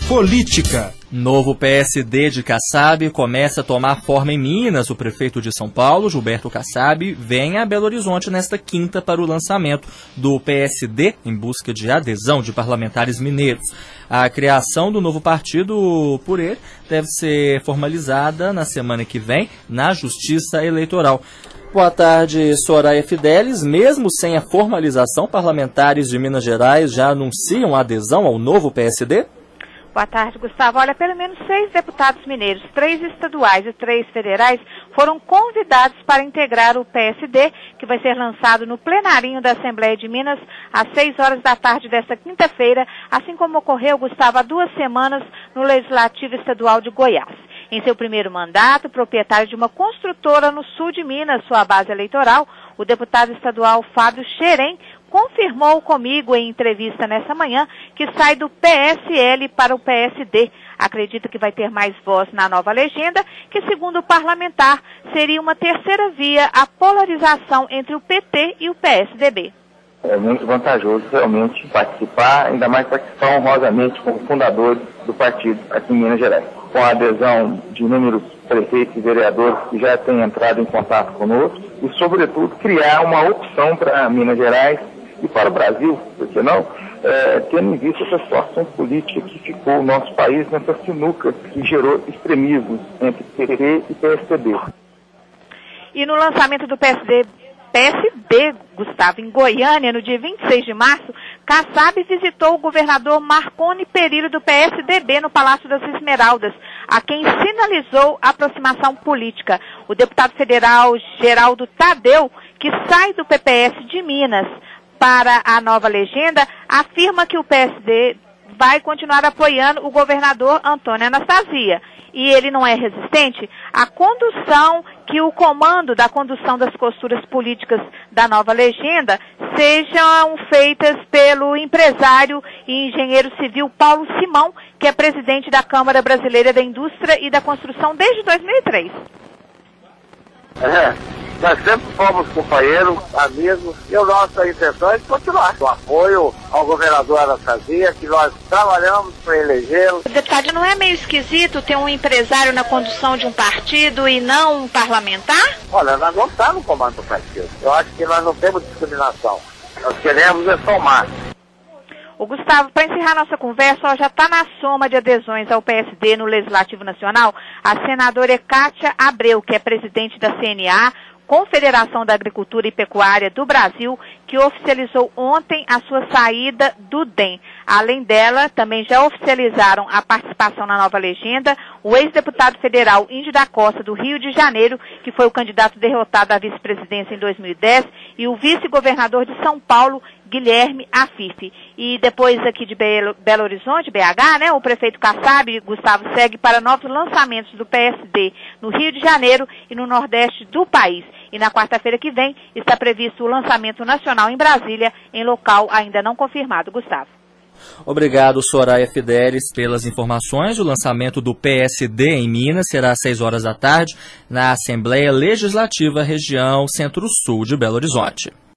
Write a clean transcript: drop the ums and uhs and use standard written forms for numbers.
Política. Novo PSD de Kassab começa a tomar forma em Minas. O prefeito de São Paulo, Gilberto Kassab, vem a Belo Horizonte nesta quinta para o lançamento do PSD em busca de adesão de parlamentares mineiros. A criação do novo partido por ele deve ser formalizada na semana que vem na Justiça Eleitoral. Boa tarde, Soraya Fidelis. Mesmo sem a formalização, parlamentares de Minas Gerais já anunciam adesão ao novo PSD? Boa tarde, Gustavo. Olha, pelo menos 6 deputados mineiros, 3 estaduais e 3 federais, foram convidados para integrar o PSD, que vai ser lançado no plenarinho da Assembleia de Minas às 6 horas da tarde desta quinta-feira, assim como ocorreu, Gustavo, há 2 semanas no Legislativo Estadual de Goiás. Em seu primeiro mandato, proprietário de uma construtora no sul de Minas, sua base eleitoral, o deputado estadual Fábio Xerém confirmou comigo em entrevista nessa manhã que sai do PSL para o PSD. Acredita que vai ter mais voz na nova legenda, que, segundo o parlamentar, seria uma terceira via à polarização entre o PT e o PSDB. É muito vantajoso realmente participar, ainda mais participar honrosamente como fundador do partido aqui em Minas Gerais. Com a adesão de inúmeros prefeitos e vereadores que já têm entrado em contato conosco e, sobretudo, criar uma opção para Minas Gerais e para o Brasil, por que não, tendo em vista essa situação política que ficou o nosso país nessa sinuca que gerou extremismos entre PT e PSDB. E no lançamento do PSD, Gustavo, em Goiânia, no dia 26 de março, Kassab visitou o governador Marconi Perillo do PSDB no Palácio das Esmeraldas, a quem sinalizou aproximação política. O deputado federal Geraldo Tadeu, que sai do PPS de Minas para a nova legenda, afirma que o PSD vai continuar apoiando o governador Antônio Anastasia. E ele não é resistente à condução, que o comando da condução das costuras políticas da nova legenda sejam feitas pelo empresário e engenheiro civil Paulo Simão, que é presidente da Câmara Brasileira da Indústria e da Construção desde 2003. Nós sempre fomos companheiros, amigos, e a nossa intenção é de continuar. O apoio ao governador Anastasia, que nós trabalhamos para elegê-lo. Deputado, não é meio esquisito ter um empresário na condução de um partido e não um parlamentar? Olha, nós não estamos no comando do partido. Eu acho que nós não temos discriminação. Nós queremos é somar. O Gustavo, para encerrar nossa conversa, já está na soma de adesões ao PSD no Legislativo Nacional a senadora Kátia Abreu, que é presidente da CNA, Confederação da Agricultura e Pecuária do Brasil, que oficializou ontem a sua saída do DEM. Além dela, também já oficializaram a participação na nova legenda o ex-deputado federal Índio da Costa, do Rio de Janeiro, que foi o candidato derrotado à vice-presidência em 2010, e o vice-governador de São Paulo, Guilherme Afife. E depois aqui de Belo Horizonte, BH, né, o prefeito Kassab, Gustavo, segue para novos lançamentos do PSD no Rio de Janeiro e no Nordeste do país. E na quarta-feira que vem está previsto o lançamento nacional em Brasília, em local ainda não confirmado. Gustavo. Obrigado, Soraya Fidelis, pelas informações. O lançamento do PSD em Minas será às 6 horas da tarde na Assembleia Legislativa Região Centro-Sul de Belo Horizonte.